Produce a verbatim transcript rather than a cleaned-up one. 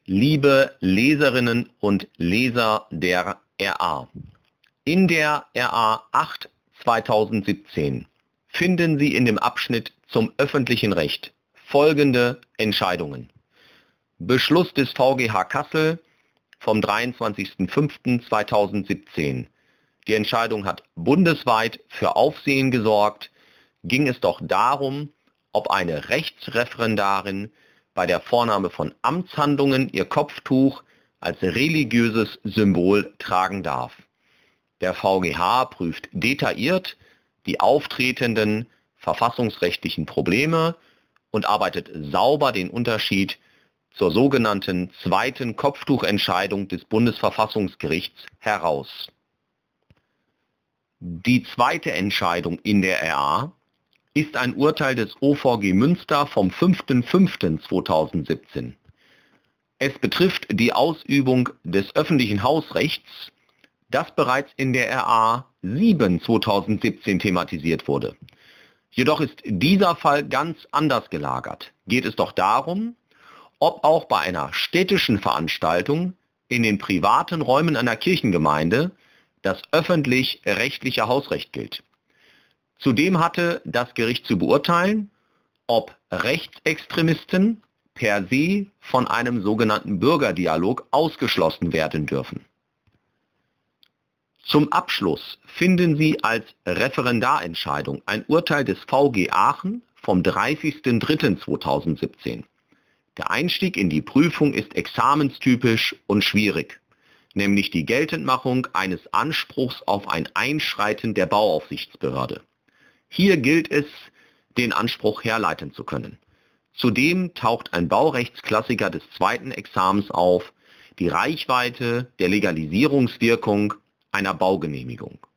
Liebe Leserinnen und Leser der R A. In der R A acht zweitausendsiebzehn finden Sie in dem Abschnitt zum öffentlichen Recht folgende Entscheidungen. Beschluss des V G H Kassel vom dreiundzwanzigsten fünften zweitausendsiebzehn. Die Entscheidung hat bundesweit für Aufsehen gesorgt. Ging es doch darum, ob eine Rechtsreferendarin bei der Vornahme von Amtshandlungen ihr Kopftuch als religiöses Symbol tragen darf. Der V G H prüft detailliert die auftretenden verfassungsrechtlichen Probleme und arbeitet sauber den Unterschied zur sogenannten zweiten Kopftuchentscheidung des Bundesverfassungsgerichts heraus. Die zweite Entscheidung in der R A ist ein Urteil des O V G Münster vom fünften fünften zweitausendsiebzehn. Es betrifft die Ausübung des öffentlichen Hausrechts, das bereits in der R A sieben zweitausendsiebzehn thematisiert wurde. Jedoch ist dieser Fall ganz anders gelagert. Geht es doch darum, ob auch bei einer städtischen Veranstaltung in den privaten Räumen einer Kirchengemeinde das öffentlich-rechtliche Hausrecht gilt. Zudem hatte das Gericht zu beurteilen, ob Rechtsextremisten per se von einem sogenannten Bürgerdialog ausgeschlossen werden dürfen. Zum Abschluss finden Sie als Referendarentscheidung ein Urteil des V G Aachen vom dreißigsten dritten zweitausendsiebzehn. Der Einstieg in die Prüfung ist examenstypisch und schwierig, nämlich die Geltendmachung eines Anspruchs auf ein Einschreiten der Bauaufsichtsbehörde. Hier gilt es, den Anspruch herleiten zu können. Zudem taucht ein Baurechtsklassiker des zweiten Examens auf, die Reichweite der Legalisierungswirkung einer Baugenehmigung.